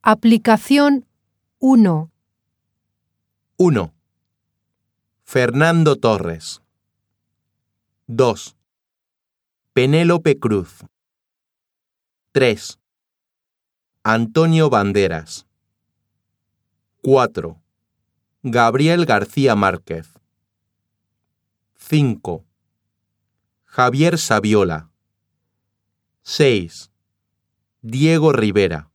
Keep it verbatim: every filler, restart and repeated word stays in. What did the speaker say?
Aplicación uno. uno. Fernando Torres. dos. Penélope Cruz. tres. Antonio Banderas. cuatro. Gabriel García Márquez. cinco. Javier Saviola. seis. Diego Rivera.